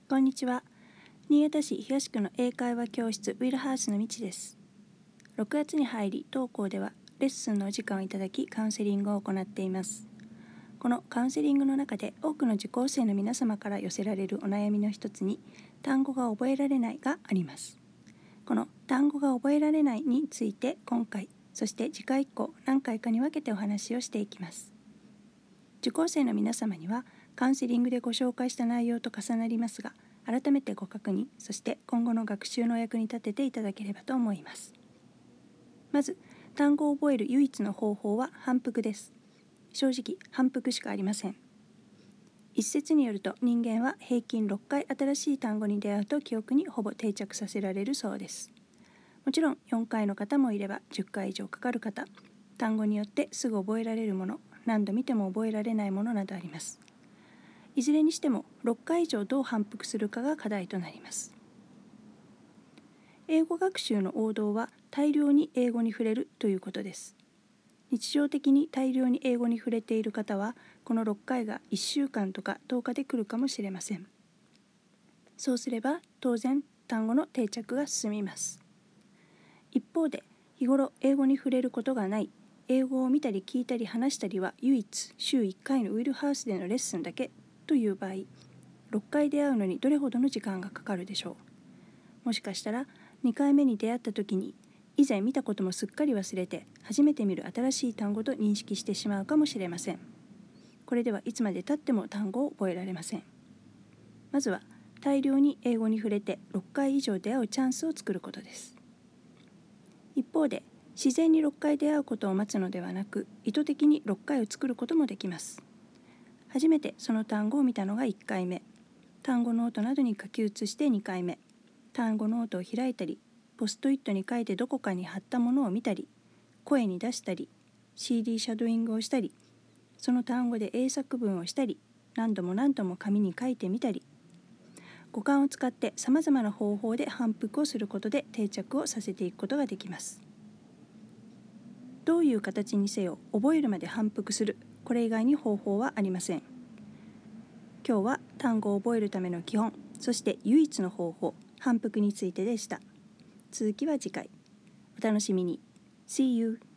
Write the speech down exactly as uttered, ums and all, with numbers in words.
こんにちは。新潟市東区の英会話教室ウィルハースのみちです。ろくがつに入り、当校ではレッスンのお時間をいただき、カウンセリングを行っています。このカウンセリングの中で、多くの受講生の皆様から寄せられるお悩みの一つに、単語が覚えられないがあります。この単語が覚えられないについて、今回、そして次回以降、何回かに分けてお話をしていきます。受講生の皆様には、カウンセリングでご紹介した内容と重なりますが、改めてご確認、そして今後の学習のお役に立てていただければと思います。まず、単語を覚える唯一の方法は反復です。正直、反復しかありません。一説によると、人間は平均ろっかい新しい単語に出会うと記憶にほぼ定着させられるそうです。もちろんよんかいの方もいればじゅっかい以上かかる方、単語によってすぐ覚えられるもの、何度見ても覚えられないものなどあります。いずれにしてもろっかい以上どう反復するかが課題となります。英語学習の王道は大量に英語に触れるということです。日常的に大量に英語に触れている方は、このろっかいがいっしゅうかんとかとおかで来るかもしれません。そうすれば当然単語の定着が進みます。一方で、日頃英語に触れることがない、英語を見たり聞いたり話したりは唯一週いっかいのウィルハウスでのレッスンだけという場合、ろっかい出会うのにどれほどの時間がかかるでしょう。もしかしたらにかいめに出会った時に、以前見たこともすっかり忘れて、初めて見る新しい単語と認識してしまうかもしれません。これではいつまで経っても単語を覚えられません。まずは大量に英語に触れてろっかい以上出会うチャンスを作ることです。一方で、自然にろっかい出会うことを待つのではなく、意図的にろっかいを作ることもできます。初めてその単語を見たのがいっかいめ、単語ノートなどに書き写してにかいめ、単語ノートを開いたり、ポストイットに書いてどこかに貼ったものを見たり、声に出したり、シーディー シャドーイングをしたり、その単語で英作文をしたり、何度も何度も紙に書いてみたり、五感を使ってさまざまな方法で反復をすることで定着をさせていくことができます。どういう形にせよ、覚えるまで反復する、これ以外に方法はありません。今日は単語を覚えるための基本、そして唯一の方法、反復についてでした。続きは次回。お楽しみに。See you!